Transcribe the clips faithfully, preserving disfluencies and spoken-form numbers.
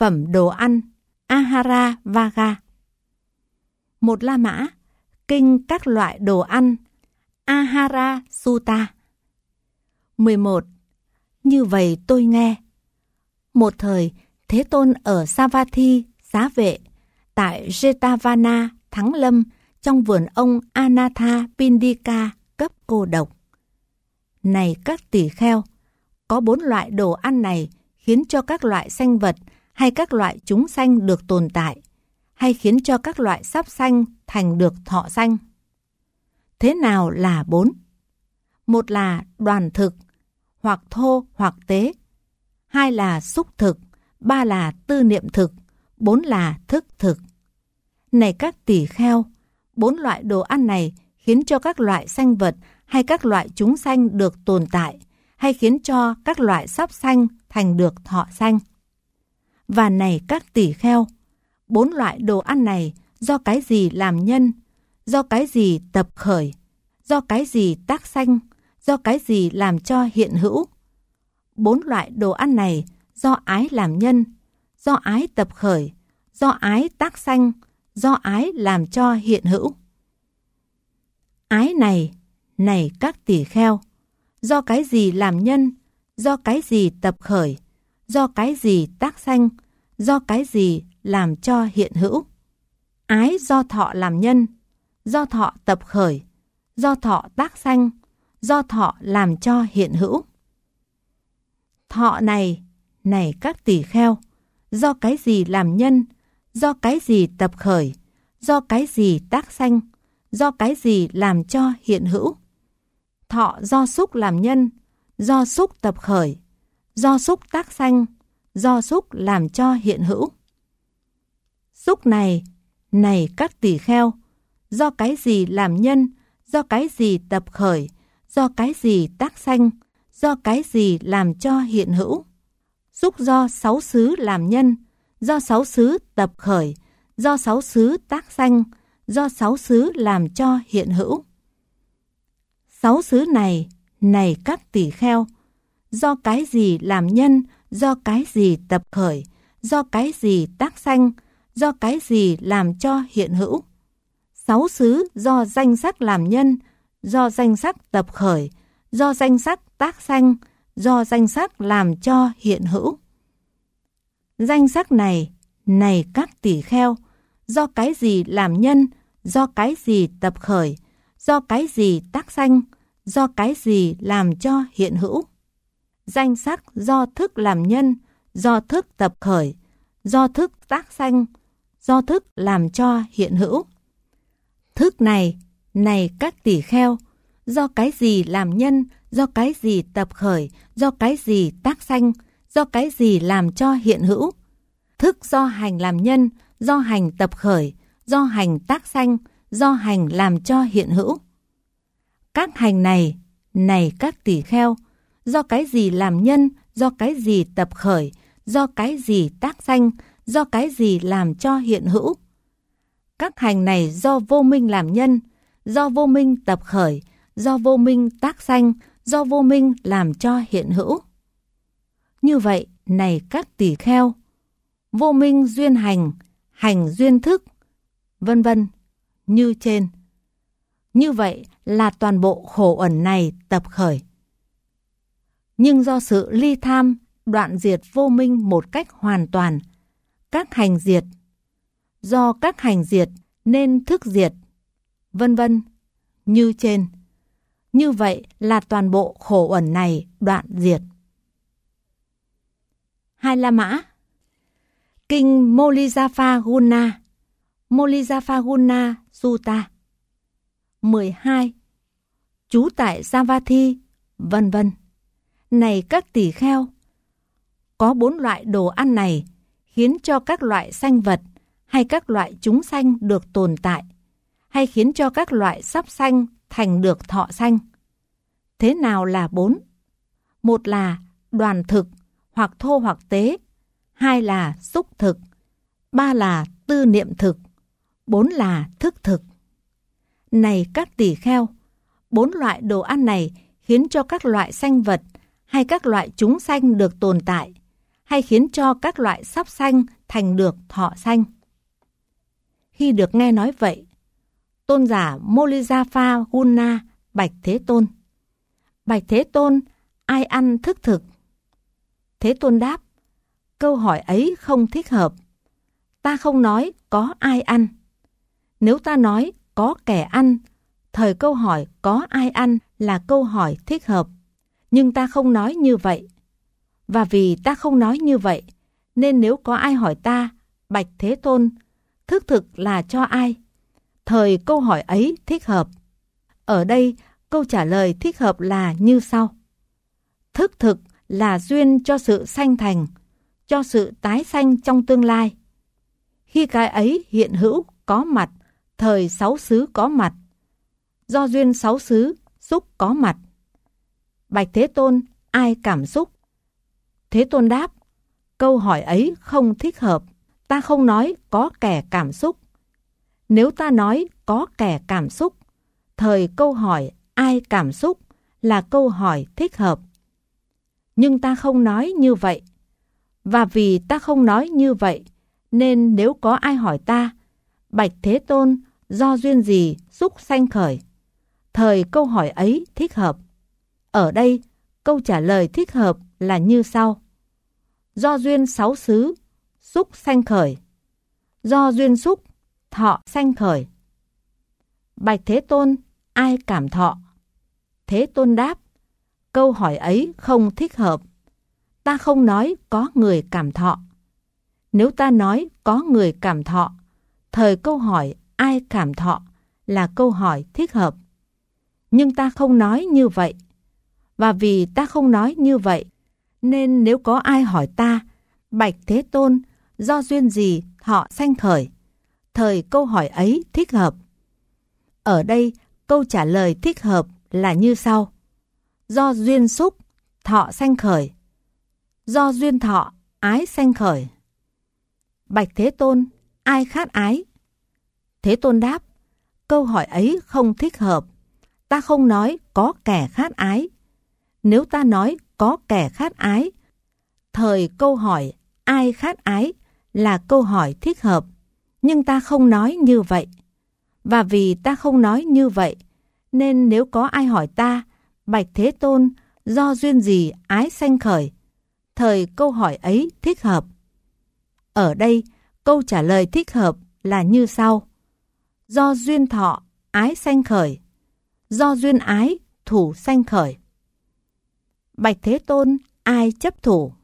phẩm đồ ăn Ahara Vaga. Một La Mã, kinh các loại đồ ăn Ahara Sutta. mười một. Như vậy tôi nghe. Một thời, Thế Tôn ở Savatthi, Xá Vệ, tại Jetavana, Thắng Lâm, trong vườn ông Anatha Pindika cấp cô độc. Này các tỳ kheo, có bốn loại đồ ăn này khiến cho các loại sanh vật hay các loại chúng sanh được tồn tại, hay khiến cho các loại sắp sanh thành được thọ sanh. Thế nào là bốn? Một là đoàn thực, hoặc thô hoặc tế. Hai là xúc thực, ba là tư niệm thực, bốn là thức thực. Này các tỳ kheo, bốn loại đồ ăn này khiến cho các loại sanh vật hay các loại chúng sanh được tồn tại, hay khiến cho các loại sắp sanh thành được thọ sanh. Và này các tỳ kheo, bốn loại đồ ăn này do cái gì làm nhân, do cái gì tập khởi, do cái gì tác sanh, do cái gì làm cho hiện hữu. Bốn loại đồ ăn này do ái làm nhân, do ái tập khởi, do ái tác sanh, do ái làm cho hiện hữu. Ái này, này các tỳ kheo, do cái gì làm nhân, do cái gì tập khởi, do cái gì tác sanh, do cái gì làm cho hiện hữu. Ái do thọ làm nhân, do thọ tập khởi, do thọ tác sanh, do thọ làm cho hiện hữu. Thọ này, này các tỳ kheo, do cái gì làm nhân, do cái gì tập khởi, do cái gì tác sanh, do cái gì làm cho hiện hữu. Thọ do xúc làm nhân, do xúc tập khởi, do xúc tác sanh, do xúc làm cho hiện hữu. Xúc này, này các tỳ kheo, do cái gì làm nhân, do cái gì tập khởi, do cái gì tác sanh, do cái gì làm cho hiện hữu. Xúc do sáu xứ làm nhân, do sáu xứ tập khởi, do sáu xứ tác sanh, do sáu xứ làm cho hiện hữu. Sáu xứ này, này các tỳ kheo, do cái gì làm nhân, do cái gì tập khởi, do cái gì tác sanh, do cái gì làm cho hiện hữu. Sáu xứ do danh sắc làm nhân, do danh sắc tập khởi, do danh sắc tác sanh, do danh sắc làm cho hiện hữu. Danh sắc này, này các tỳ kheo, do cái gì làm nhân, do cái gì tập khởi, do cái gì tác sanh, do cái gì làm cho hiện hữu. Danh sắc do thức làm nhân, do thức tập khởi, do thức tác sanh, do thức làm cho hiện hữu. Thức này, này các tỳ kheo, do cái gì làm nhân, do cái gì tập khởi, do cái gì tác sanh, do cái gì làm cho hiện hữu. Thức do hành làm nhân, do hành tập khởi, do hành tác sanh, do hành làm cho hiện hữu. Các hành này, này các tỳ kheo, do cái gì làm nhân, do cái gì tập khởi, do cái gì tác sanh, do cái gì làm cho hiện hữu. Các hành này do vô minh làm nhân, do vô minh tập khởi, do vô minh tác sanh, do vô minh làm cho hiện hữu. Như vậy, này các tỳ kheo, vô minh duyên hành, hành duyên thức, vân vân, như trên. Như vậy là toàn bộ khổ uẩn này tập khởi. Nhưng do sự ly tham, đoạn diệt vô minh một cách hoàn toàn, các hành diệt. Do các hành diệt nên thức diệt, vân vân, như trên. Như vậy là toàn bộ khổ uẩn này đoạn diệt. Hai La Mã. Kinh Molizapha Guna, Molizapha Guna Sutta. mười hai. Trú tại Savatthi, vân vân. Này các tỳ kheo, có bốn loại đồ ăn này khiến cho các loại sanh vật hay các loại chúng sanh được tồn tại, hay khiến cho các loại sắp sanh thành được thọ sanh. Thế nào là bốn? Một là đoàn thực, hoặc thô hoặc tế. Hai là xúc thực. Ba là tư niệm thực. Bốn là thức thực. Này các tỳ kheo, bốn loại đồ ăn này khiến cho các loại sanh vật hay các loại chúng sanh được tồn tại, hay khiến cho các loại sắp sanh thành được thọ sanh. Khi được nghe nói vậy, tôn giả Molizapha Gunna bạch Thế Tôn: Bạch Thế Tôn, ai ăn thức thực? Thế Tôn đáp: Câu hỏi ấy không thích hợp. Ta không nói có ai ăn. Nếu ta nói có kẻ ăn, thời câu hỏi có ai ăn là câu hỏi thích hợp. Nhưng ta không nói như vậy. Và vì ta không nói như vậy, nên nếu có ai hỏi ta: Bạch Thế Tôn, thức thực là cho ai? Thời câu hỏi ấy thích hợp. Ở đây, câu trả lời thích hợp là như sau. Thức thực là duyên cho sự sanh thành, cho sự tái sanh trong tương lai. Khi cái ấy hiện hữu có mặt, thời sáu xứ có mặt, do duyên sáu xứ xúc có mặt. Bạch Thế Tôn, ai cảm xúc? Thế Tôn đáp: Câu hỏi ấy không thích hợp. Ta không nói có kẻ cảm xúc. Nếu ta nói có kẻ cảm xúc, thời câu hỏi ai cảm xúc là câu hỏi thích hợp. Nhưng ta không nói như vậy. Và vì ta không nói như vậy, nên nếu có ai hỏi ta: Bạch Thế Tôn, do duyên gì xúc sanh khởi? Thời câu hỏi ấy thích hợp. Ở đây, câu trả lời thích hợp là như sau. Do duyên sáu xứ xúc sanh khởi. Do duyên xúc thọ sanh khởi. Bạch Thế Tôn, ai cảm thọ? Thế Tôn đáp: Câu hỏi ấy không thích hợp. Ta không nói có người cảm thọ. Nếu ta nói có người cảm thọ, thời câu hỏi ai cảm thọ là câu hỏi thích hợp. Nhưng ta không nói như vậy. Và vì ta không nói như vậy, nên nếu có ai hỏi ta: Bạch Thế Tôn, do duyên gì thọ sanh khởi? Thời câu hỏi ấy thích hợp. Ở đây, câu trả lời thích hợp là như sau. Do duyên xúc thọ sanh khởi. Do duyên thọ ái sanh khởi. Bạch Thế Tôn, ai khát ái? Thế Tôn đáp: Câu hỏi ấy không thích hợp. Ta không nói có kẻ khát ái. Nếu ta nói có kẻ khát ái, thời câu hỏi ai khát ái là câu hỏi thích hợp. Nhưng ta không nói như vậy. Và vì ta không nói như vậy, nên nếu có ai hỏi ta: Bạch Thế Tôn, do duyên gì ái sanh khởi? Thời câu hỏi ấy thích hợp. Ở đây, câu trả lời thích hợp là như sau. Do duyên thọ ái sanh khởi. Do duyên ái thủ sanh khởi. Bạch Thế Tôn, ai chấp thủ?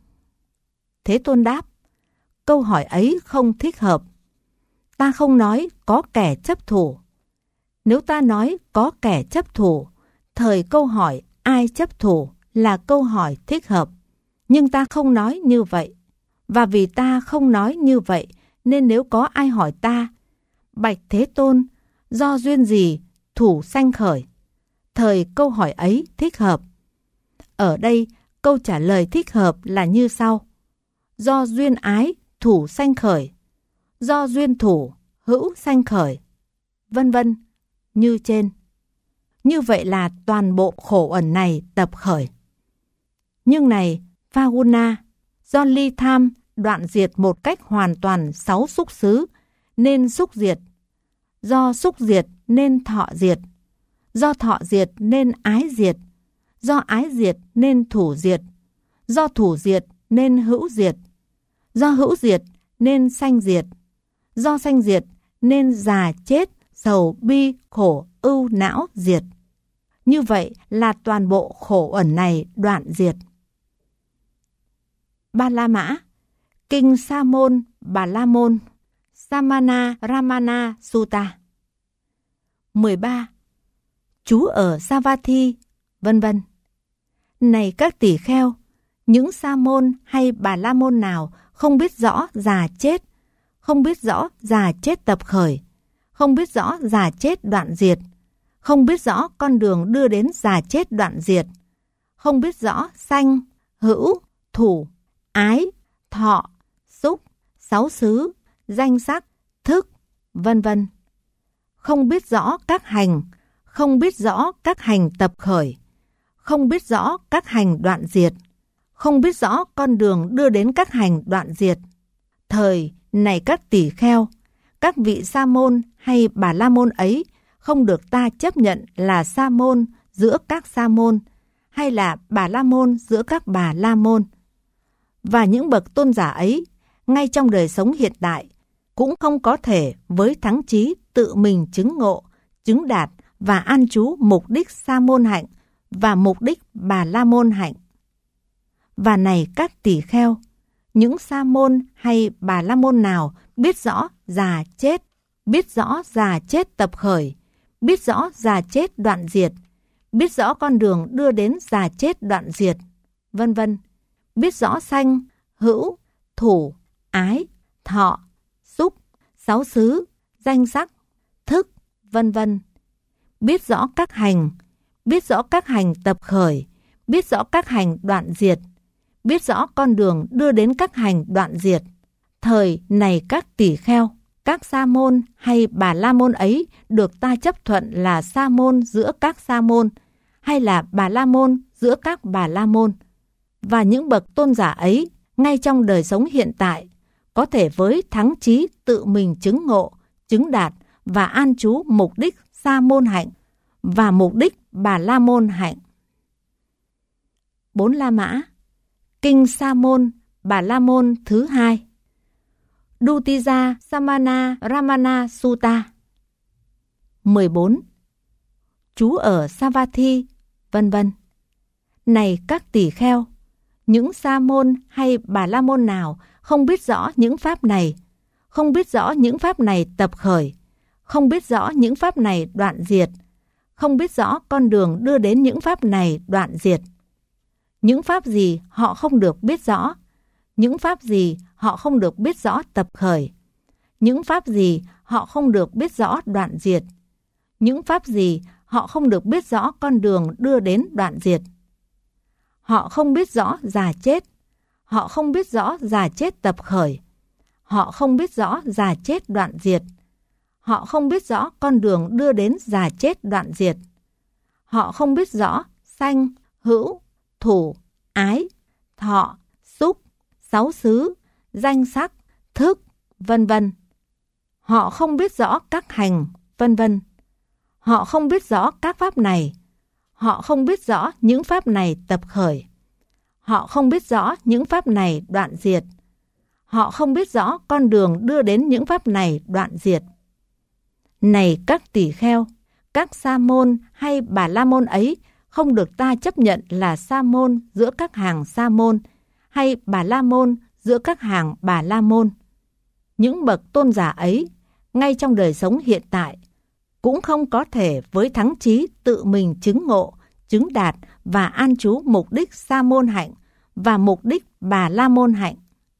Thế Tôn đáp: Câu hỏi ấy không thích hợp. Ta không nói có kẻ chấp thủ. Nếu ta nói có kẻ chấp thủ, thời câu hỏi ai chấp thủ là câu hỏi thích hợp. Nhưng ta không nói như vậy. Và vì ta không nói như vậy, nên nếu có ai hỏi ta: Bạch Thế Tôn, do duyên gì thủ sanh khởi? Thời câu hỏi ấy thích hợp. Ở đây, câu trả lời thích hợp là như sau. Do duyên ái thủ sanh khởi. Do duyên thủ hữu sanh khởi. Vân vân, như trên. Như vậy là toàn bộ khổ ẩn này tập khởi. Nhưng này, Phaguna, do ly tham đoạn diệt một cách hoàn toàn sáu xúc xứ, nên xúc diệt. Do xúc diệt nên thọ diệt. Do thọ diệt nên ái diệt. Do ái diệt nên thủ diệt. Do thủ diệt nên hữu diệt. Do hữu diệt nên sanh diệt. Do sanh diệt nên già chết, sầu bi, khổ, ưu, não diệt. Như vậy là toàn bộ khổ ẩn này đoạn diệt. Ba La Mã, Kinh Sa Môn Bà La Môn, Samana Ramana Sutta. mười ba. Trú ở Savatthi, vân vân. Này các tỳ kheo, những sa môn hay bà la môn nào không biết rõ già chết, không biết rõ già chết tập khởi, không biết rõ già chết đoạn diệt, không biết rõ con đường đưa đến già chết đoạn diệt, không biết rõ sanh, hữu, thủ, ái, thọ, xúc, sáu xứ, danh sắc, thức, vân vân. Không biết rõ các hành, không biết rõ các hành tập khởi, không biết rõ các hành đoạn diệt, không biết rõ con đường đưa đến các hành đoạn diệt. Thời này các tỳ kheo, các vị sa môn hay bà la môn ấy không được ta chấp nhận là sa môn giữa các sa môn, hay là bà la môn giữa các bà la môn. Và những bậc tôn giả ấy, ngay trong đời sống hiện tại, cũng không có thể với thắng chí tự mình chứng ngộ, chứng đạt và an trú mục đích sa môn hạnh và mục đích bà la môn hạnh. Và này các tỳ kheo, những sa môn hay bà la môn nào biết rõ già chết, biết rõ già chết tập khởi, biết rõ già chết đoạn diệt, biết rõ con đường đưa đến già chết đoạn diệt, vân vân, biết rõ sanh, hữu, thủ, ái, thọ, xúc, sáu xứ, danh sắc, thức, vân vân, biết rõ các hành, biết rõ các hành tập khởi, biết rõ các hành đoạn diệt, biết rõ con đường đưa đến các hành đoạn diệt. Thời này các tỳ kheo, các sa môn hay bà la môn ấy được ta chấp thuận là sa môn giữa các sa môn, hay là bà la môn giữa các bà la môn. Và những bậc tôn giả ấy, ngay trong đời sống hiện tại, có thể với thắng chí tự mình chứng ngộ, chứng đạt và an trú mục đích sa môn hạnh và mục đích bà la môn hạnh. Bốn La Mã. Kinh Sa môn Bà la môn thứ hai. Dutija Samana Ramana Sutta. mười bốn. Trú ở Savatthi, vân vân. Này các tỳ kheo, những sa môn hay bà la môn nào không biết rõ những pháp này, không biết rõ những pháp này tập khởi, không biết rõ những pháp này đoạn diệt, không biết rõ con đường đưa đến những pháp này đoạn diệt. Những pháp gì họ không được biết rõ, những pháp gì họ không được biết rõ tập khởi, những pháp gì họ không được biết rõ đoạn diệt, những pháp gì họ không được biết rõ con đường đưa đến đoạn diệt. Họ không biết rõ già chết, họ không biết rõ già chết tập khởi, họ không biết rõ già chết đoạn diệt, họ không biết rõ con đường đưa đến già chết đoạn diệt, họ không biết rõ sanh, hữu, thủ, ái, thọ, xúc, sáu xứ, danh sắc, thức, vân vân. Họ không biết rõ các hành, vân vân. Họ không biết rõ các pháp này. Họ không biết rõ những pháp này tập khởi. Họ không biết rõ những pháp này đoạn diệt. Họ không biết rõ con đường đưa đến những pháp này đoạn diệt. Này các tỳ kheo, các sa môn hay bà la môn ấy không được ta chấp nhận là sa môn giữa các hàng sa môn, hay bà la môn giữa các hàng bà la môn. Những bậc tôn giả ấy, ngay trong đời sống hiện tại, cũng không có thể với thắng chí tự mình chứng ngộ, chứng đạt và an trú mục đích sa môn hạnh và mục đích bà la môn hạnh.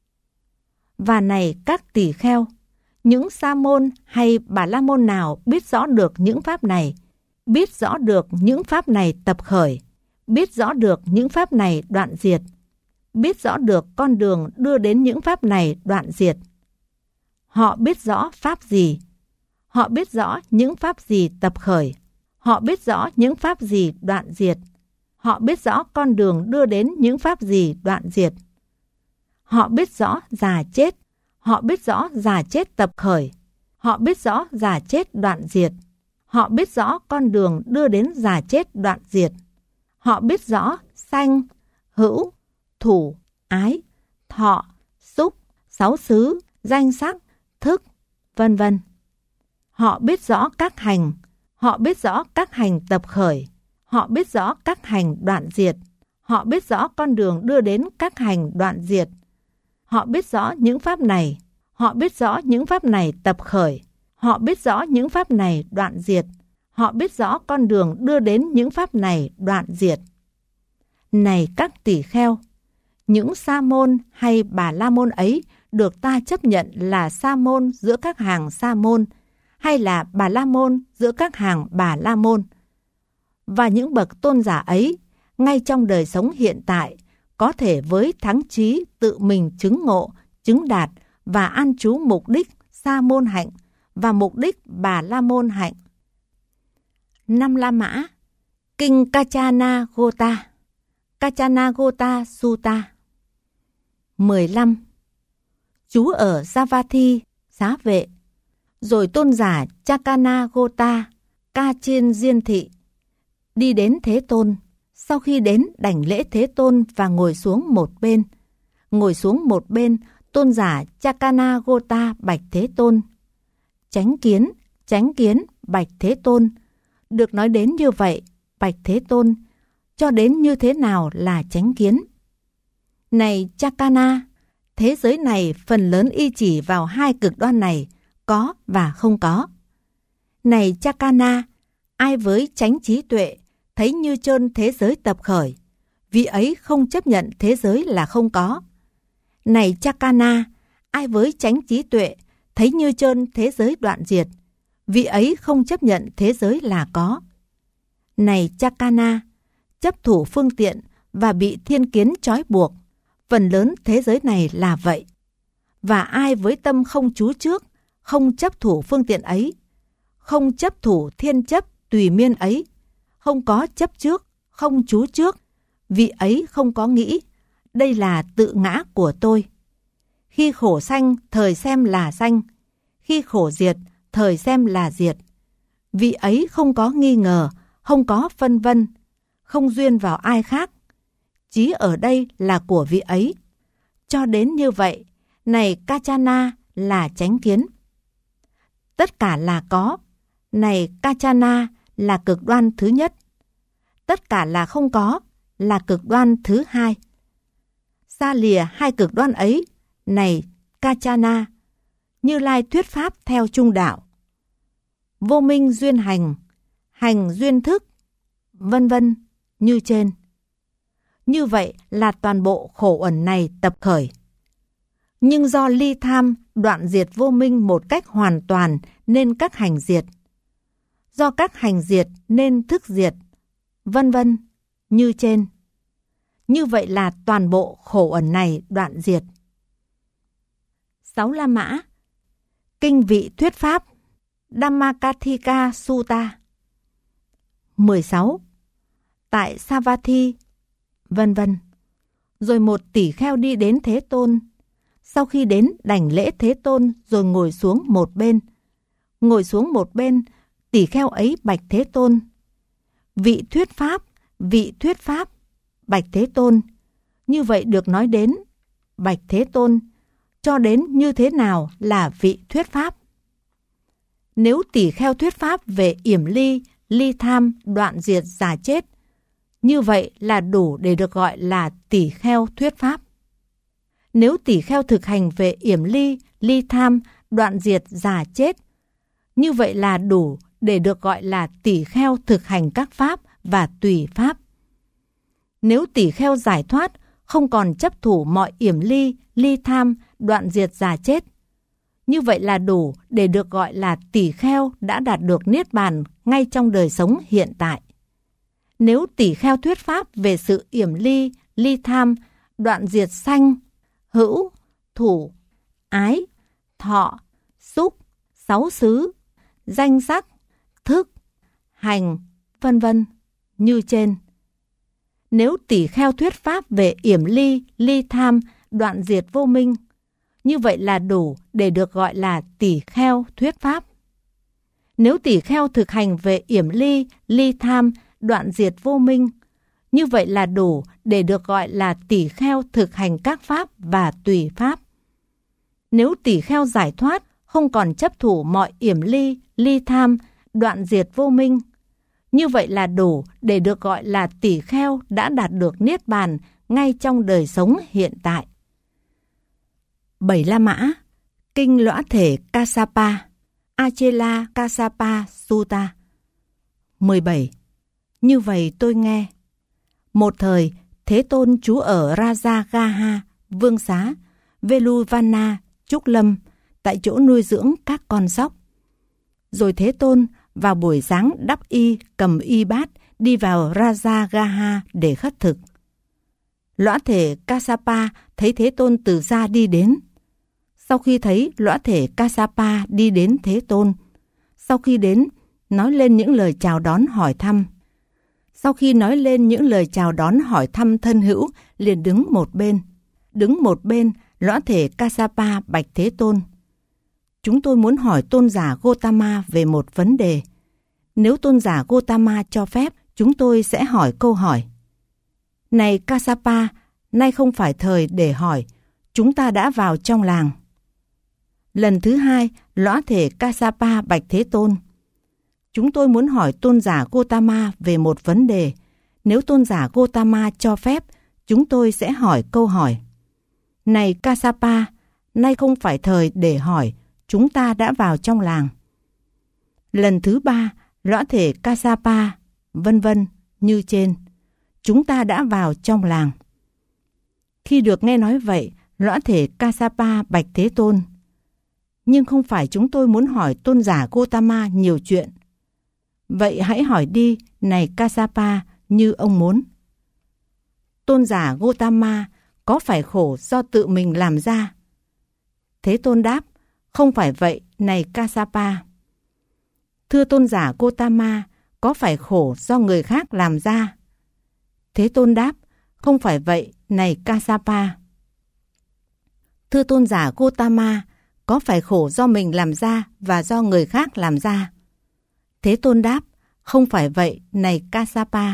Và này các tỳ kheo, những sa môn hay bà la môn nào biết rõ được những pháp này, biết rõ được những pháp này tập khởi, biết rõ được những pháp này đoạn diệt, biết rõ được con đường đưa đến những pháp này đoạn diệt. Họ biết rõ pháp gì, họ biết rõ những pháp gì tập khởi, họ biết rõ những pháp gì đoạn diệt, họ biết rõ con đường đưa đến những pháp gì đoạn diệt. Họ biết rõ già chết, họ biết rõ già chết tập khởi, họ biết rõ già chết đoạn diệt, họ biết rõ con đường đưa đến già chết đoạn diệt. Họ biết rõ sanh, hữu, thủ, ái, thọ, xúc, sáu xứ, danh sắc, thức, vân vân. Họ biết rõ các hành, họ biết rõ các hành tập khởi, họ biết rõ các hành đoạn diệt, họ biết rõ con đường đưa đến các hành đoạn diệt. Họ biết rõ những pháp này, họ biết rõ những pháp này tập khởi, họ biết rõ những pháp này đoạn diệt, họ biết rõ con đường đưa đến những pháp này đoạn diệt. Này các tỳ kheo, những sa môn hay bà la môn ấy được ta chấp nhận là sa môn giữa các hàng sa môn, hay là bà la môn giữa các hàng bà la môn. Và những bậc tôn giả ấy, ngay trong đời sống hiện tại, có thể với thắng chí tự mình chứng ngộ, chứng đạt và an trú mục đích sa môn hạnh và mục đích bà la môn hạnh. Năm La Mã. Kinh Kachana Gota. Kachanagota Sutta. mười lăm. Trú ở Savatthi, xá vệ. Rồi tôn giả Chakanagota, ca trên Diên thị, đi đến Thế Tôn. Sau khi đến đảnh lễ Thế Tôn và ngồi xuống một bên. Ngồi xuống một bên, tôn giả Chakanagota bạch Thế Tôn. Chánh kiến, chánh kiến, bạch Thế Tôn. Được nói đến như vậy, bạch Thế Tôn, cho đến như thế nào là chánh kiến? Này Chakana, thế giới này phần lớn y chỉ vào hai cực đoan này, có và không có. Này Chakana, ai với chánh trí tuệ, thấy như trơn thế giới tập khởi, vì ấy không chấp nhận thế giới là không có. Này Chakana, ai với chánh trí tuệ, thấy như trơn thế giới đoạn diệt, vì ấy không chấp nhận thế giới là có. Này Chakana, chấp thủ phương tiện và bị thiên kiến trói buộc, phần lớn thế giới này là vậy. Và ai với tâm không trú trước, không chấp thủ phương tiện ấy, không chấp thủ thiên chấp tùy miên ấy, không có chấp trước, không trú trước, vì ấy không có nghĩ, đây là tự ngã của tôi. Khi khổ sanh, thời xem là sanh, khi khổ diệt, thời xem là diệt. Vì ấy không có nghi ngờ, không có phân vân, không duyên vào ai khác. Chí ở đây là của vị ấy. Cho đến như vậy, này Kachana là chánh kiến. Tất cả là có, này Kachana là cực đoan thứ nhất. Tất cả là không có, là cực đoan thứ hai. Xa lìa hai cực đoan ấy, này Kachana, Như Lai thuyết pháp theo trung đạo. Vô minh duyên hành, hành duyên thức, vân vân như trên. Như vậy là toàn bộ khổ uẩn này tập khởi. Nhưng do ly tham đoạn diệt vô minh một cách hoàn toàn nên các hành diệt. Do các hành diệt nên thức diệt, vân vân như trên. Như vậy là toàn bộ khổ uẩn này đoạn diệt. Sáu La Mã. Kinh vị thuyết pháp Dhammakathika Sutta. mười sáu. Tại Savatthi, vân vân. Rồi một tỷ kheo đi đến Thế Tôn. Sau khi đến đảnh lễ Thế Tôn rồi ngồi xuống một bên. Ngồi xuống một bên, tỷ kheo ấy bạch Thế Tôn. Vị thuyết pháp, vị thuyết pháp, bạch Thế Tôn. Như vậy được nói đến, bạch Thế Tôn, cho đến như thế nào là vị thuyết pháp? Nếu tỷ kheo thuyết pháp về yểm ly, ly tham, đoạn diệt, già chết, như vậy là đủ để được gọi là tỷ kheo thuyết pháp. Nếu tỷ kheo thực hành về yểm ly, ly tham, đoạn diệt, già chết, như vậy là đủ để được gọi là tỷ kheo thực hành các pháp và tùy pháp. Nếu tỷ kheo giải thoát, không còn chấp thủ mọi yểm ly, ly tham, đoạn diệt, già chết, như vậy là đủ để được gọi là tỷ kheo đã đạt được niết bàn ngay trong đời sống hiện tại. Nếu tỷ kheo thuyết pháp về sự yểm ly, ly tham, đoạn diệt sanh, hữu, thủ, ái, thọ, xúc, sáu xứ, danh sắc, thức, hành, vân vân như trên. Nếu tỷ kheo thuyết pháp về yểm ly, ly tham, đoạn diệt vô minh, như vậy là đủ để được gọi là tỷ kheo thuyết pháp. Nếu tỷ kheo thực hành về yểm ly, ly tham, đoạn diệt vô minh, như vậy là đủ để được gọi là tỷ kheo thực hành các pháp và tùy pháp. Nếu tỷ kheo giải thoát, không còn chấp thủ mọi yểm ly, ly tham, đoạn diệt vô minh, như vậy là đủ để được gọi là tỷ kheo đã đạt được niết bàn ngay trong đời sống hiện tại. Bảy La Mã. Kinh Lõa Thể Kassapa, Achela Kassapa Sutta. mười bảy. Như vậy tôi nghe. Một thời, Thế Tôn trú ở Rajagaha, Vương Xá, Veluvana, Trúc Lâm, tại chỗ nuôi dưỡng các con sóc. Rồi Thế Tôn vào buổi sáng đắp y, cầm y bát, đi vào Rajagaha để khất thực. Lõa Thể Kassapa thấy Thế Tôn từ xa đi đến. Sau khi thấy Lõa Thể Kassapa đi đến Thế Tôn, sau khi đến, nói lên những lời chào đón hỏi thăm. Sau khi nói lên những lời chào đón hỏi thăm thân hữu, liền đứng một bên. Đứng một bên, lõa thể Kassapa bạch Thế Tôn. Chúng tôi muốn hỏi tôn giả Gotama về một vấn đề. Nếu tôn giả Gotama cho phép, chúng tôi sẽ hỏi câu hỏi. Này Kassapa, nay không phải thời để hỏi, chúng ta đã vào trong làng. Lần thứ hai, lõa thể Kassapa bạch Thế Tôn. Chúng tôi muốn hỏi tôn giả Gotama về một vấn đề. Nếu tôn giả Gotama cho phép, chúng tôi sẽ hỏi câu hỏi. Này Kassapa, nay không phải thời để hỏi, chúng ta đã vào trong làng. Lần thứ ba, lõa thể Kassapa, vân vân, như trên. Chúng ta đã vào trong làng. Khi được nghe nói vậy, lõa thể Kassapa bạch Thế Tôn. Nhưng không phải chúng tôi muốn hỏi tôn giả Gotama nhiều chuyện. Vậy hãy hỏi đi, này Kassapa, như ông muốn. Tôn giả Gotama có phải khổ do tự mình làm ra? Thế Tôn đáp, không phải vậy, này Kassapa. Thưa tôn giả Gotama, có phải khổ do người khác làm ra? Thế Tôn đáp, không phải vậy, này Kassapa. Thưa tôn giả Gotama, có phải khổ do mình làm ra và do người khác làm ra? Thế Tôn đáp, không phải vậy, này Kassapa.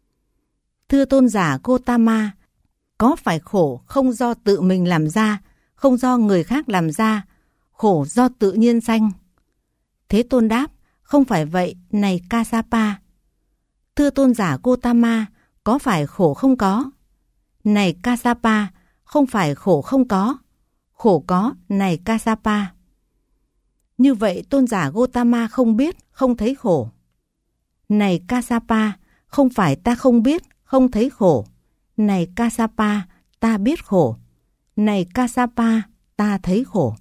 Thưa tôn giả Gotama, có phải khổ không do tự mình làm ra, không do người khác làm ra, khổ do tự nhiên sanh? Thế Tôn đáp, không phải vậy, này Kassapa. Thưa tôn giả Gotama, có phải khổ không có? Này Kassapa, không phải khổ không có, khổ có, này Kassapa. Như vậy tôn giả Gotama không biết, không thấy khổ. Này Kassapa, không phải ta không biết, không thấy khổ. Này Kassapa, ta biết khổ. Này Kassapa, ta thấy khổ.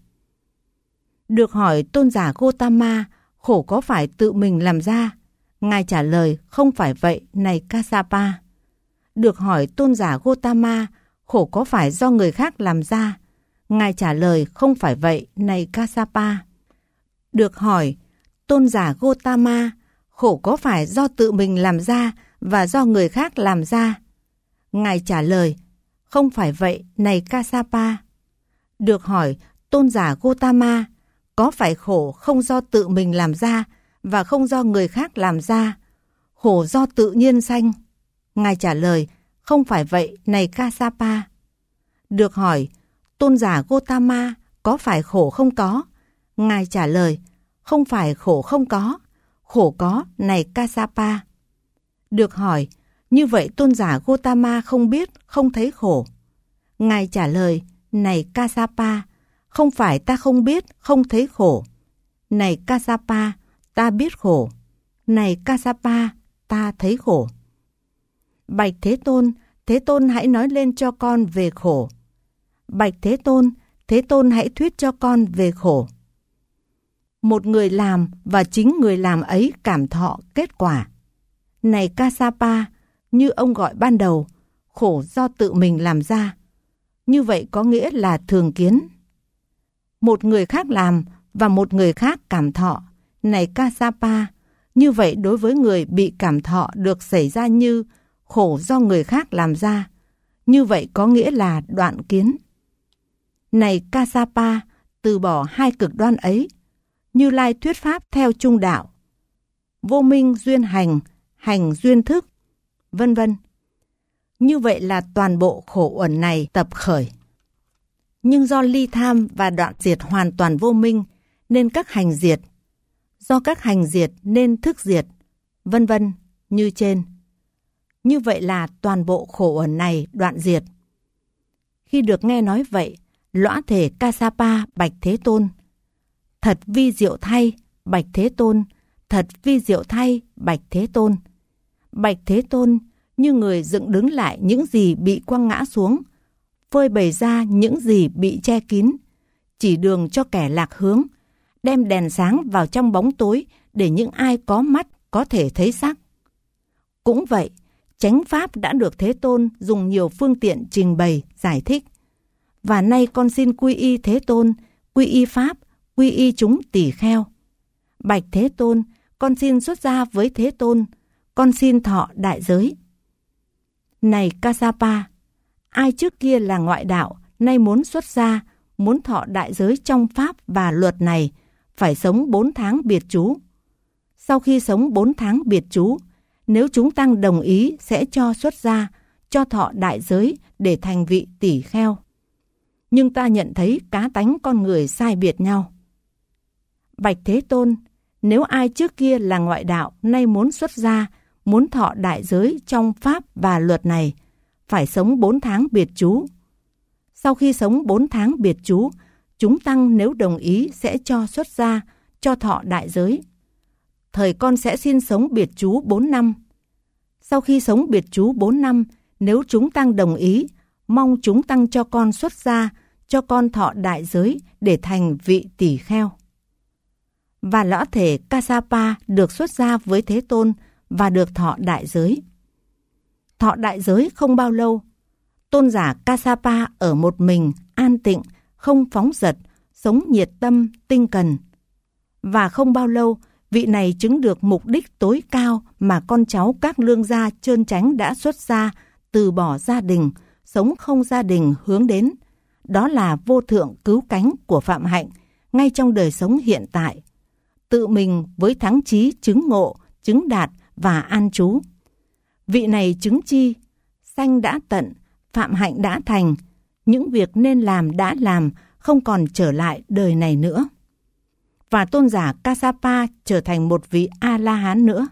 Được hỏi tôn giả Gotama, khổ có phải tự mình làm ra? Ngài trả lời, không phải vậy, này Kassapa. Được hỏi tôn giả Gotama, khổ có phải do người khác làm ra? Ngài trả lời, không phải vậy, này Kassapa. Được hỏi, tôn giả Gotama, khổ có phải do tự mình làm ra và do người khác làm ra? Ngài trả lời, không phải vậy, này Kassapa. Được hỏi, tôn giả Gotama, có phải khổ không do tự mình làm ra và không do người khác làm ra, khổ do tự nhiên sanh? Ngài trả lời, không phải vậy, này Kassapa. Được hỏi, tôn giả Gotama, có phải khổ không có? Ngài trả lời, không phải khổ không có, khổ có, này Kassapa. Được hỏi, như vậy tôn giả Gotama không biết, không thấy khổ? Ngài trả lời, này Kassapa, không phải ta không biết, không thấy khổ. Này Kassapa, ta biết khổ. Này Kassapa, ta thấy khổ. Bạch Thế Tôn, Thế Tôn hãy nói lên cho con về khổ. Bạch Thế Tôn, Thế Tôn hãy thuyết cho con về khổ. Một người làm và chính người làm ấy cảm thọ kết quả. Này Kassapa, như ông gọi ban đầu, khổ do tự mình làm ra. Như vậy có nghĩa là thường kiến. Một người khác làm và một người khác cảm thọ. Này Kassapa, như vậy đối với người bị cảm thọ được xảy ra như khổ do người khác làm ra. Như vậy có nghĩa là đoạn kiến. Này Kassapa, từ bỏ hai cực đoan ấy. Như Lai thuyết pháp theo trung đạo. Vô minh duyên hành, hành duyên thức, vân vân. Như vậy là toàn bộ khổ uẩn này tập khởi. Nhưng do ly tham và đoạn diệt hoàn toàn vô minh nên các hành diệt. Do các hành diệt nên thức diệt, vân vân, như trên. Như vậy là toàn bộ khổ uẩn này đoạn diệt. Khi được nghe nói vậy, lõa thể Kassapa bạch Thế Tôn. Thật vi diệu thay, bạch Thế Tôn. Thật vi diệu thay, bạch Thế Tôn. Bạch Thế Tôn, như người dựng đứng lại những gì bị quăng ngã xuống, phơi bày ra những gì bị che kín, chỉ đường cho kẻ lạc hướng, đem đèn sáng vào trong bóng tối để những ai có mắt có thể thấy sắc. Cũng vậy, chánh pháp đã được Thế Tôn dùng nhiều phương tiện trình bày, giải thích. Và nay con xin quy y Thế Tôn, quy y Pháp, quy y chúng tỳ kheo. Bạch Thế Tôn, con xin xuất gia với Thế Tôn, con xin thọ đại giới. Này Kassapa, ai trước kia là ngoại đạo, nay muốn xuất gia, muốn thọ đại giới trong pháp và luật này, phải sống bốn tháng biệt trú. Sau khi sống bốn tháng biệt trú, nếu chúng tăng đồng ý sẽ cho xuất gia, cho thọ đại giới để thành vị tỷ kheo. Nhưng ta nhận thấy cá tánh con người sai biệt nhau. Bạch Thế Tôn, nếu ai trước kia là ngoại đạo, nay muốn xuất gia, muốn thọ đại giới trong pháp và luật này, phải sống bốn tháng biệt trú. Sau khi sống bốn tháng biệt trú, chúng tăng nếu đồng ý sẽ cho xuất gia, cho thọ đại giới. Thời con sẽ xin sống biệt trú bốn năm. Sau khi sống biệt trú bốn năm, nếu chúng tăng đồng ý, mong chúng tăng cho con xuất gia, cho con thọ đại giới để thành vị tỷ kheo. Và lõa thể Kassapa được xuất gia với Thế Tôn và được thọ đại giới. Thọ đại giới không bao lâu, tôn giả Kassapa ở một mình, an tịnh, không phóng dật, sống nhiệt tâm, tinh cần. Và không bao lâu, vị này chứng được mục đích tối cao mà con cháu các lương gia trơn chánh đã xuất gia, từ bỏ gia đình, sống không gia đình hướng đến. Đó là vô thượng cứu cánh của Phạm Hạnh, ngay trong đời sống hiện tại. Tự mình với thắng chí chứng ngộ, chứng đạt và an trú. Vị này chứng chi, sanh đã tận, Phạm Hạnh đã thành, những việc nên làm đã làm, không còn trở lại đời này nữa. Và tôn giả Kassapa trở thành một vị A-la-hán nữa.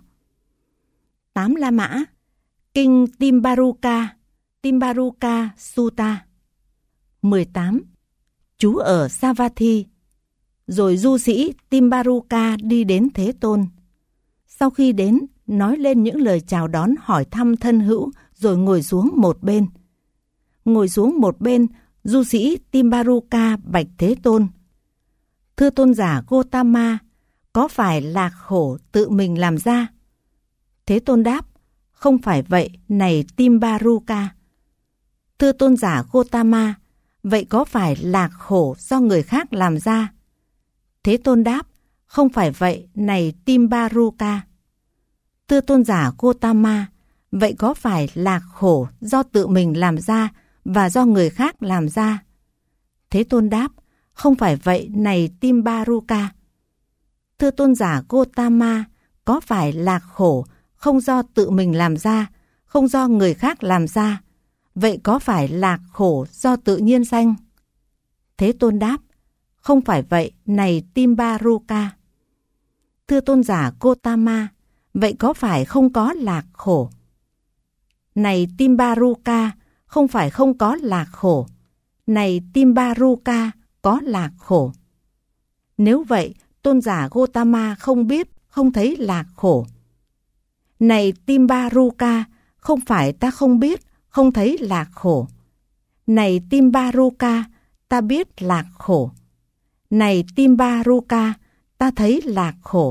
Tám La Mã, Kinh Timbaruka, Timbaruka Sutta. mười tám. Trú ở Savatthi. Rồi du sĩ Timbaruka đi đến Thế Tôn. Sau khi đến, nói lên những lời chào đón hỏi thăm thân hữu, rồi ngồi xuống một bên. Ngồi xuống một bên, du sĩ Timbaruka bạch Thế Tôn: Thưa tôn giả Gotama, có phải lạc khổ tự mình làm ra? Thế Tôn đáp: Không phải vậy, này Timbaruka. Thưa tôn giả Gotama, vậy có phải lạc khổ do người khác làm ra? Thế Tôn đáp: Không phải vậy, này Timbaruka. Thưa tôn giả Gotama, vậy có phải lạc khổ do tự mình làm ra và do người khác làm ra? Thế Tôn đáp: Không phải vậy, này Timbaruka. Thưa tôn giả Gotama, có phải lạc khổ không do tự mình làm ra, không do người khác làm ra? Vậy có phải lạc khổ do tự nhiên sanh? Thế Tôn đáp: Không phải vậy, này Timbaruka. Thưa tôn giả Gotama, vậy có phải không có lạc khổ? Này Timbaruka, không phải không có lạc khổ. Này Timbaruka, có lạc khổ. Nếu vậy, tôn giả Gotama không biết, không thấy lạc khổ. Này Timbaruka, không phải ta không biết, không thấy lạc khổ. Này Timbaruka, ta biết lạc khổ. Này Timbaruka, ta thấy lạc khổ.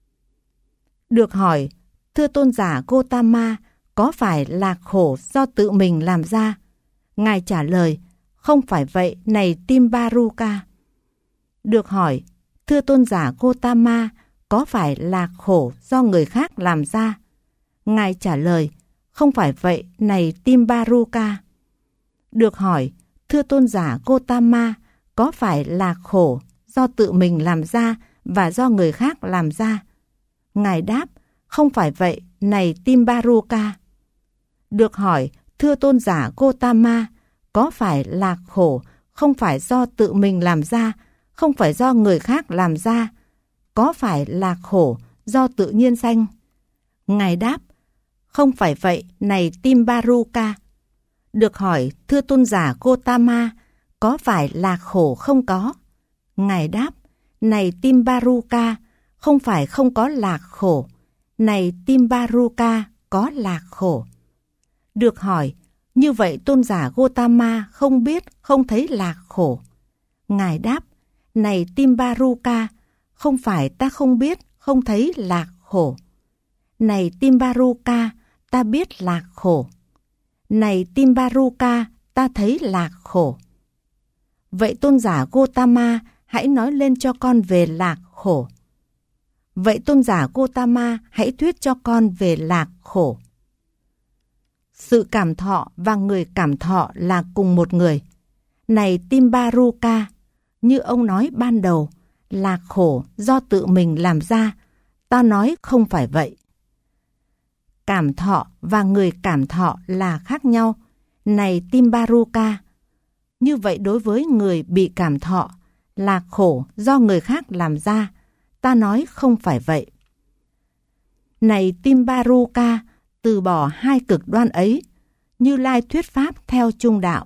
Được hỏi: Thưa tôn giả Gotama, có phải lạc khổ do tự mình làm ra? Ngài trả lời: Không phải vậy, này Timbaruka. Được hỏi: Thưa tôn giả Gotama, có phải lạc khổ do người khác làm ra? Ngài trả lời: Không phải vậy, này Timbaruka. Được hỏi: Thưa tôn giả Gotama, có phải lạc khổ do tự mình làm ra và do người khác làm ra? Ngài đáp: Không phải vậy, này Timbaruka. Được hỏi: Thưa tôn giả Gotama, có phải lạc khổ không phải do tự mình làm ra, không phải do người khác làm ra? Có phải lạc khổ do tự nhiên sanh? Ngài đáp: Không phải vậy, này Timbaruka. Được hỏi: Thưa tôn giả Gotama, có phải lạc khổ không có? Ngài đáp: Này Timbaruka, không phải không có lạc khổ. Này Timbaruka, có lạc khổ. Được hỏi: Như vậy tôn giả Gotama không biết, không thấy lạc khổ. Ngài đáp: Này Timbaruka, không phải ta không biết, không thấy lạc khổ. Này Timbaruka, ta biết lạc khổ. Này Timbaruka, ta thấy lạc khổ. Vậy tôn giả Gotama hãy nói lên cho con về lạc khổ. Vậy tôn giả Gotama hãy thuyết cho con về lạc khổ. Sự cảm thọ và người cảm thọ là cùng một người. Này Timbaruka, như ông nói ban đầu, lạc khổ do tự mình làm ra, ta nói không phải vậy. Cảm thọ và người cảm thọ là khác nhau. Này Timbaruka, như vậy đối với người bị cảm thọ, lạc khổ do người khác làm ra, ta nói không phải vậy. Này Timbaruka, từ bỏ hai cực đoan ấy, Như Lai thuyết pháp theo trung đạo.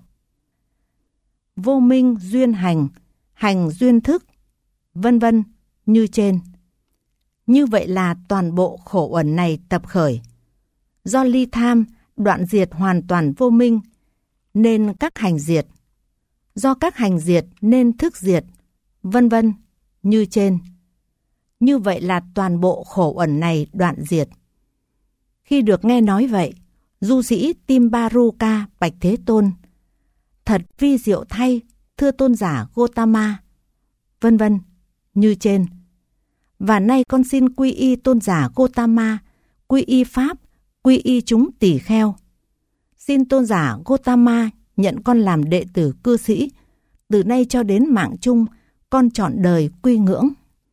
Vô minh duyên hành, hành duyên thức, vân vân như trên. Như vậy là toàn bộ khổ uẩn này tập khởi. Do ly tham, đoạn diệt hoàn toàn vô minh, nên các hành diệt. Do các hành diệt nên thức diệt, vân vân như trên. Như vậy là toàn bộ khổ uẩn này đoạn diệt. Khi được nghe nói vậy, du sĩ Timbaruka bạch Thế Tôn: Thật vi diệu thay, thưa tôn giả Gotama, vân vân như trên. Và nay con xin quy y tôn giả Gotama, quy y pháp, quy y chúng tỷ kheo. Xin tôn giả Gotama nhận con làm đệ tử cư sĩ, từ nay cho đến mạng chung, con trọn đời quy ngưỡng.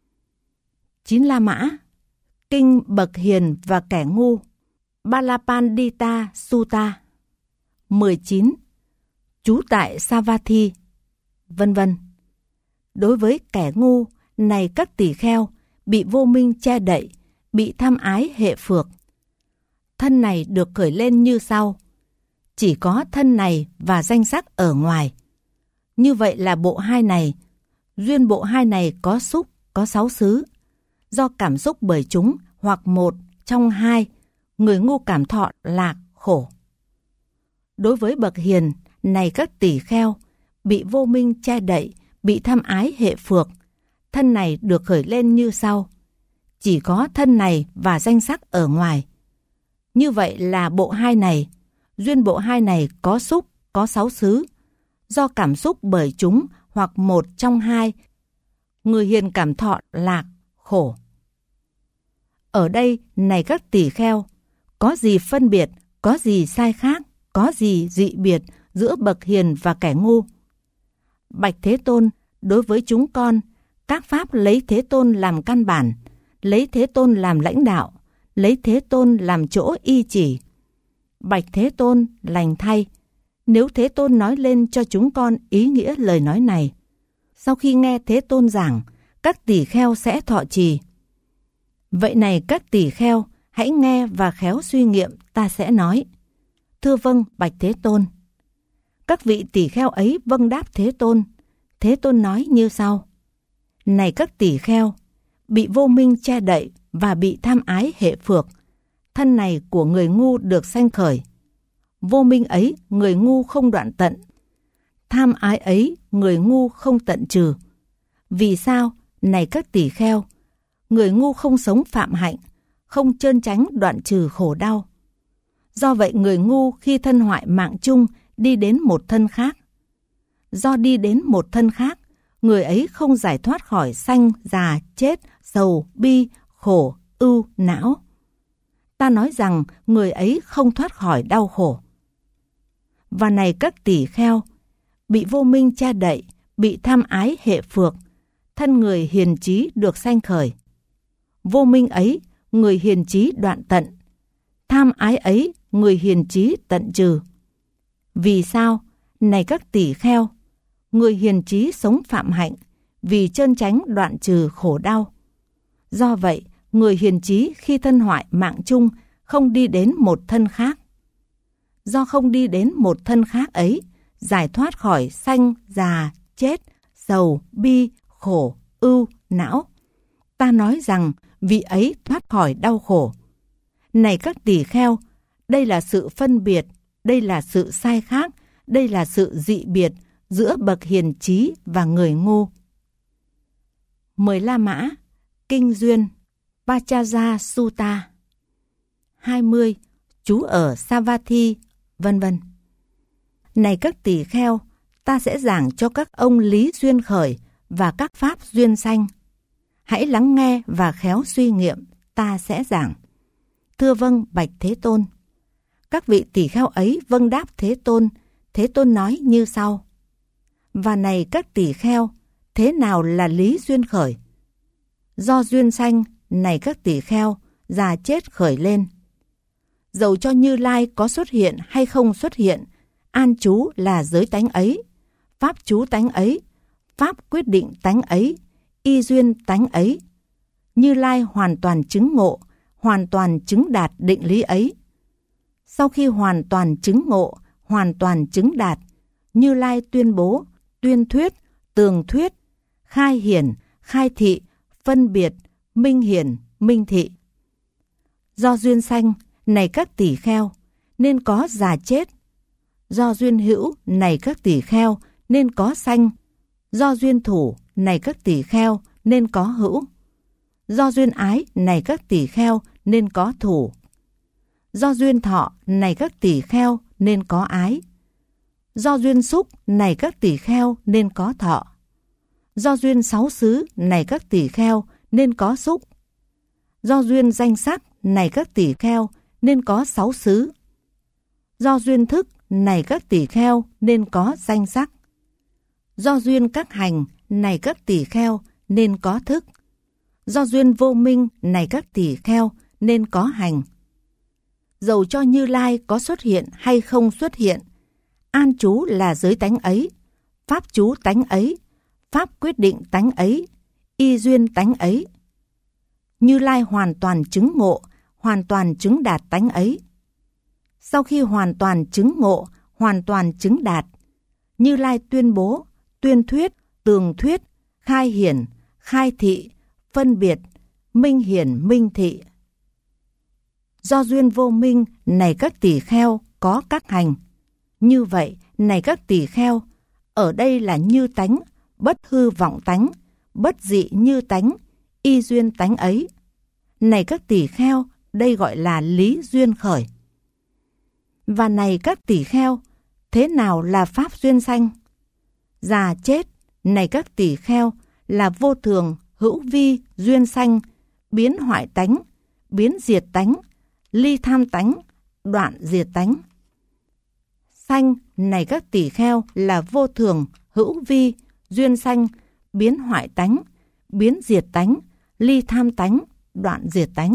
Chín La Mã, Kinh Bậc Hiền và Kẻ Ngu, Balapandita Sutta. Mười chín. Trú tại Savatthi, vân vân. Đối với kẻ ngu, này các tỷ kheo, bị vô minh che đậy, bị tham ái hệ phược. Thân này được khởi lên như sau: chỉ có thân này và danh sắc ở ngoài. Như vậy là bộ hai này, duyên bộ hai này có xúc, có sáu xứ. Do cảm xúc bởi chúng hoặc một trong hai, người ngu cảm thọ lạc khổ. Đối với bậc hiền, này các tỷ kheo, bị vô minh che đậy, bị tham ái hệ phược. Thân này được khởi lên như sau: chỉ có thân này và danh sắc ở ngoài. Như vậy là bộ hai này, duyên bộ hai này có xúc, có sáu xứ. Do cảm xúc bởi chúng hoặc một trong hai, người hiền cảm thọ lạc khổ. Ở đây, này các tỷ kheo, có gì phân biệt, có gì sai khác, có gì dị biệt giữa bậc hiền và kẻ ngu? Bạch Thế Tôn, đối với chúng con, các pháp lấy Thế Tôn làm căn bản, lấy Thế Tôn làm lãnh đạo, lấy Thế Tôn làm chỗ y chỉ. Bạch Thế Tôn, lành thay, nếu Thế Tôn nói lên cho chúng con ý nghĩa lời nói này, sau khi nghe Thế Tôn giảng, các tỷ kheo sẽ thọ trì. Vậy này các tỷ kheo, hãy nghe và khéo suy nghiệm, ta sẽ nói. Thưa vâng, bạch Thế Tôn. Các vị tỷ kheo ấy vâng đáp Thế Tôn. Thế Tôn nói như sau: này các tỷ kheo, bị vô minh che đậy và bị tham ái hệ phược, thân này của người ngu được sanh khởi. Vô minh ấy người ngu không đoạn tận, tham ái ấy người ngu không tận trừ. Vì sao, này các tỷ kheo, người ngu không sống phạm hạnh, không trơn tránh đoạn trừ khổ đau? Do vậy người ngu khi thân hoại mạng chung đi đến một thân khác. Do đi đến một thân khác, người ấy không giải thoát khỏi sanh, già, chết, sầu, bi, khổ, ưu, não. Ta nói rằng người ấy không thoát khỏi đau khổ. Và này các tỷ kheo, bị vô minh che đậy, bị tham ái hệ phược, thân người hiền trí được sanh khởi. Vô minh ấy, người hiền trí đoạn tận. Tham ái ấy, người hiền trí tận trừ. Vì sao, này các tỷ kheo, người hiền trí sống phạm hạnh, vì trơn tránh đoạn trừ khổ đau. Do vậy, người hiền trí khi thân hoại mạng chung không đi đến một thân khác. Do không đi đến một thân khác ấy, giải thoát khỏi sanh, già, chết, sầu, bi, khổ, ưu, não. Ta nói rằng vị ấy thoát khỏi đau khổ. Này các tỷ kheo, đây là sự phân biệt, đây là sự sai khác, đây là sự dị biệt giữa bậc hiền trí và người ngu. Mười La Mã, Kinh Duyên, Pachaja Sutta. Hai mươi. Trú ở Savatthi, vân vân. Này các tỷ kheo, ta sẽ giảng cho các ông lý duyên khởi và các pháp duyên sanh. hãy lắng nghe và khéo suy nghiệm, ta sẽ giảng. Thưa vâng, bạch Thế Tôn. Các vị tỳ kheo ấy vâng đáp Thế Tôn. Thế Tôn nói như sau: Và này các tỳ kheo, thế nào là lý duyên khởi? Do duyên sanh, này các tỳ kheo, già chết khởi lên. Dầu cho Như Lai có xuất hiện hay không xuất hiện, an trú là giới tánh ấy, pháp trú tánh ấy, pháp quyết định tánh ấy, y duyên tánh ấy. Như Lai hoàn toàn chứng ngộ, hoàn toàn chứng đạt định lý ấy. Sau khi hoàn toàn chứng ngộ, hoàn toàn chứng đạt, Như Lai tuyên bố, tuyên thuyết, tường thuyết, khai hiển, khai thị, phân biệt, minh hiển, minh thị. Do duyên sanh, này các tỳ kheo, nên có già chết. Do duyên hữu, này các tỳ kheo, nên có sanh. Do duyên thủ, này các tỳ kheo, nên có hữu. Do duyên ái, này các tỳ kheo, nên có thủ. Do duyên thọ, này các tỳ kheo, nên có ái. Do duyên xúc, này các tỳ kheo, nên có thọ. Do duyên sáu xứ, này các tỳ kheo, nên có xúc. Do duyên danh sắc, này các tỳ kheo, nên có sáu xứ. Do duyên thức, này các tỳ kheo, nên có danh sắc. Do duyên các hành, này các tỳ kheo, nên có thức. Do duyên vô minh, này các tỳ kheo, nên có hành. Dầu cho Như Lai có xuất hiện hay không xuất hiện, an trú là giới tánh ấy, pháp trú tánh ấy, pháp quyết định tánh ấy, y duyên tánh ấy. Như Lai hoàn toàn chứng ngộ, hoàn toàn chứng đạt tánh ấy. Sau khi hoàn toàn chứng ngộ, hoàn toàn chứng đạt, Như Lai tuyên bố, tuyên thuyết, tường thuyết, khai hiển, khai thị, phân biệt, minh hiển, minh thị. Do duyên vô minh, này các tỳ kheo, có các hành. Như vậy, này các tỳ kheo, ở đây là như tánh, bất hư vọng tánh, bất dị như tánh, y duyên tánh ấy. Này các tỳ kheo, đây gọi là lý duyên khởi. Và này các tỳ kheo, thế nào là pháp duyên sanh? Già chết, này các tỳ kheo, là vô thường, hữu vi, duyên sanh, biến hoại tánh, biến diệt tánh, ly tham tánh, đoạn diệt tánh. Sanh, này các tỳ kheo, là vô thường, hữu vi, duyên sanh, biến hoại tánh, biến diệt tánh, ly tham tánh, đoạn diệt tánh.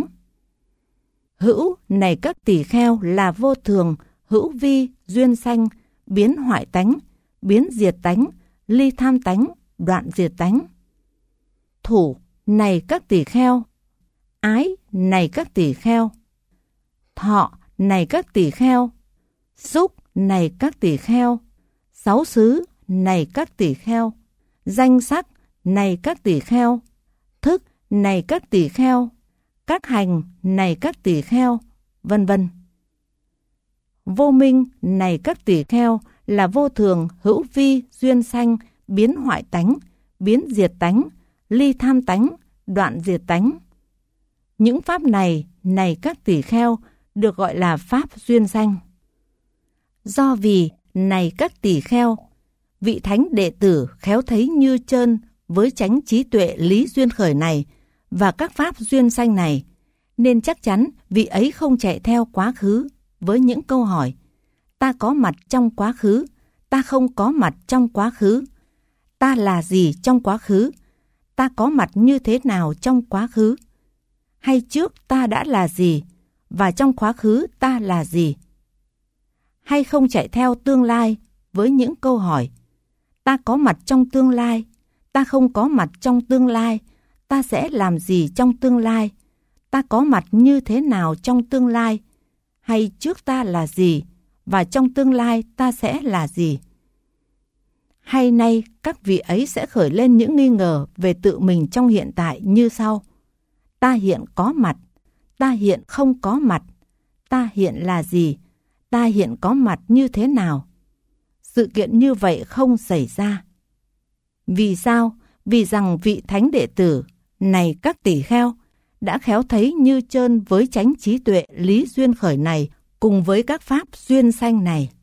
Hữu, này các tỳ kheo, là vô thường, hữu vi, duyên sanh, biến hoại tánh, biến diệt tánh, ly tham tánh, đoạn diệt tánh. Thủ, này các tỳ kheo. Ái, này các tỳ kheo. Thọ, này các tỳ kheo. Xúc, này các tỳ kheo. Sáu xứ, này các tỳ kheo. Danh sắc, này các tỳ kheo. Thức, này các tỳ kheo. Các hành, này các tỳ kheo, vân vân. Vô minh, này các tỳ kheo, là vô thường, hữu vi, duyên sanh, biến hoại tánh, biến diệt tánh, ly tham tánh, đoạn diệt tánh. Những pháp này, này các tỳ kheo, được gọi là pháp duyên sanh. Do vì, này các tỳ kheo, vị thánh đệ tử khéo thấy như trơn với chánh trí tuệ lý duyên khởi này và các pháp duyên sanh này, nên chắc chắn vị ấy không chạy theo quá khứ với những câu hỏi: ta có mặt trong quá khứ, ta không có mặt trong quá khứ, ta là gì trong quá khứ, ta có mặt như thế nào trong quá khứ, hay trước ta đã là gì và trong quá khứ ta là gì. Hay không chạy theo tương lai với những câu hỏi: ta có mặt trong tương lai, ta không có mặt trong tương lai, ta sẽ làm gì trong tương lai, ta có mặt như thế nào trong tương lai, hay trước ta là gì và trong tương lai ta sẽ là gì. Hay nay các vị ấy sẽ khởi lên những nghi ngờ về tự mình trong hiện tại như sau: ta hiện có mặt, ta hiện không có mặt, ta hiện là gì, ta hiện có mặt như thế nào. Sự kiện như vậy không xảy ra. Vì sao? Vì rằng vị thánh đệ tử, này các tỳ kheo, đã khéo thấy như trơn với chánh trí tuệ lý duyên khởi này cùng với các pháp duyên sanh này.